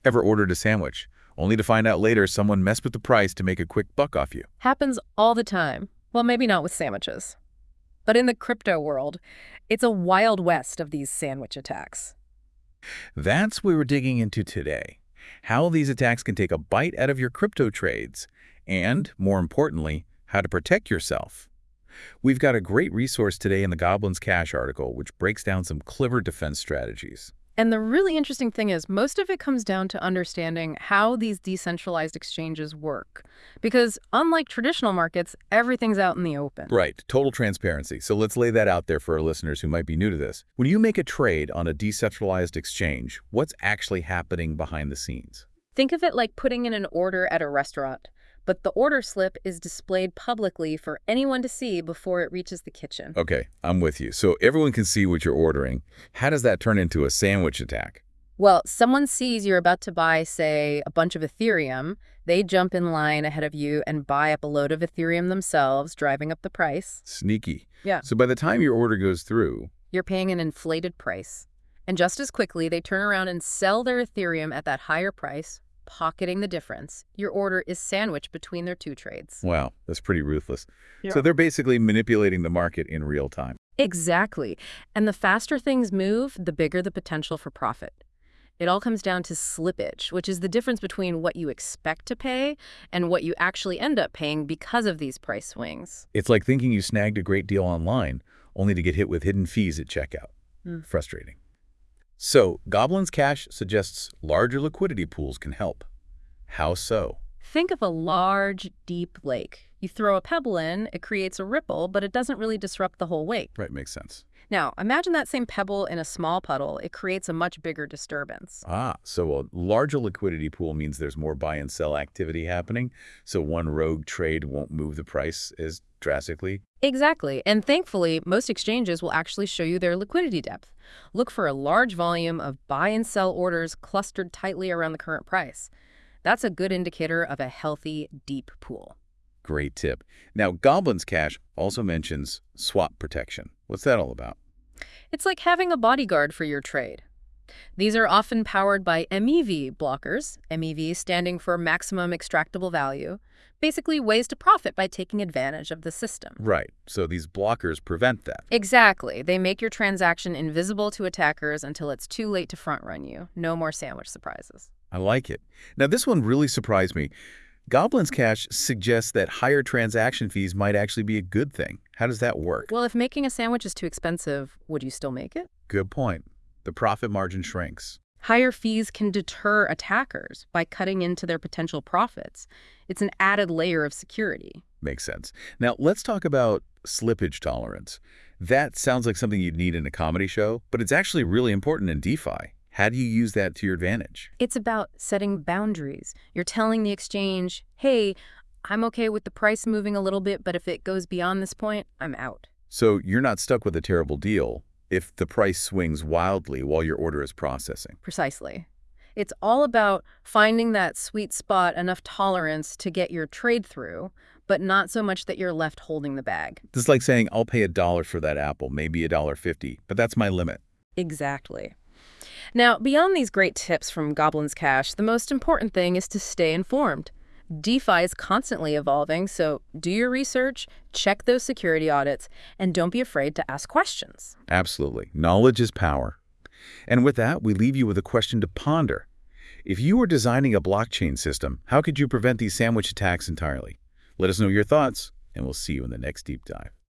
Ever ordered a sandwich, only to find out later someone messed with the price to make a quick buck off you? Happens all the time. Well, maybe not with sandwiches. But in the crypto world, it's a wild west of these sandwich attacks. That's what we're digging into today. How these attacks can take a bite out of your crypto trades, and, more importantly, how to protect yourself. We've got a great resource today in the Goblins Cash article, which breaks down some clever defense strategies. And the really interesting thing is most of it comes down to understanding how these decentralized exchanges work. Because unlike traditional markets, everything's out in the open. Right, total transparency. So let's lay that out there for our listeners who might be new to this. When you make a trade on a decentralized exchange, what's actually happening behind the scenes? Think of it like putting in an order at a restaurant, but the order slip is displayed publicly for anyone to see before it reaches the kitchen. Okay, I'm with you. So everyone can see what you're ordering. How does that turn into a sandwich attack? Well, someone sees you're about to buy, say, a bunch of Ethereum. They jump in line ahead of you and buy up a load of Ethereum themselves, driving up the price. Sneaky. Yeah. So by the time your order goes through, You're paying an inflated price. And just as quickly, they turn around and sell their Ethereum at that higher price, pocketing the difference. Your order is sandwiched between their two trades. wow, that's pretty ruthless. Yeah. So they're basically manipulating the market in real time. Exactly. And the faster things move, the bigger the potential for profit. It all comes down to slippage, which is the difference between what you expect to pay and what you actually end up paying because of these price swings. It's like thinking you snagged a great deal online, only to get hit with hidden fees at checkout. Frustrating. So, Goblin's Cash suggests larger liquidity pools can help. How so? Think of a large, deep lake. You throw a pebble in, it creates a ripple, but it doesn't really disrupt the whole lake. Right, makes sense. Now, imagine that same pebble in a small puddle. It creates a much bigger disturbance. So a larger liquidity pool means there's more buy and sell activity happening, so one rogue trade won't move the price as drastically. Exactly. And thankfully, most exchanges will actually show you their liquidity depth. Look for a large volume of buy and sell orders clustered tightly around the current price. That's a good indicator of a healthy, deep pool. Great tip. Now, Goblin's Cash also mentions swap protection. What's that all about? It's like having a bodyguard for your trade. These are often powered by MEV blockers, MEV standing for maximum extractable value, basically ways to profit by taking advantage of the system. Right, so these blockers prevent that. Exactly. They make your transaction invisible to attackers until it's too late to front-run you. No more sandwich surprises. I like it. Now, this one really surprised me. Goblin's Cash suggests that higher transaction fees might actually be a good thing. How does that work? Well, if making a sandwich is too expensive, would you still make it? Good point. The profit margin shrinks. Higher fees can deter attackers by cutting into their potential profits. It's an added layer of security. Makes sense. Now, let's talk about slippage tolerance. That sounds like something you'd need in a comedy show, but it's actually really important in DeFi. How do you use that to your advantage? It's about setting boundaries. You're telling the exchange, hey, I'm okay with the price moving a little bit, but if it goes beyond this point, I'm out. So you're not stuck with a terrible deal if the price swings wildly while your order is processing. Precisely. It's all about finding that sweet spot, enough tolerance to get your trade through, but not so much that you're left holding the bag. This is like saying, I'll pay $1 for that apple, maybe $1.50, but that's my limit. Exactly. Now, beyond these great tips from Goblin's Cash, the most important thing is to stay informed. DeFi is constantly evolving, so do your research, check those security audits, and don't be afraid to ask questions. Absolutely. Knowledge is power. And with that, we leave you with a question to ponder. If you were designing a blockchain system, how could you prevent these sandwich attacks entirely? Let us know your thoughts, and we'll see you in the next deep dive.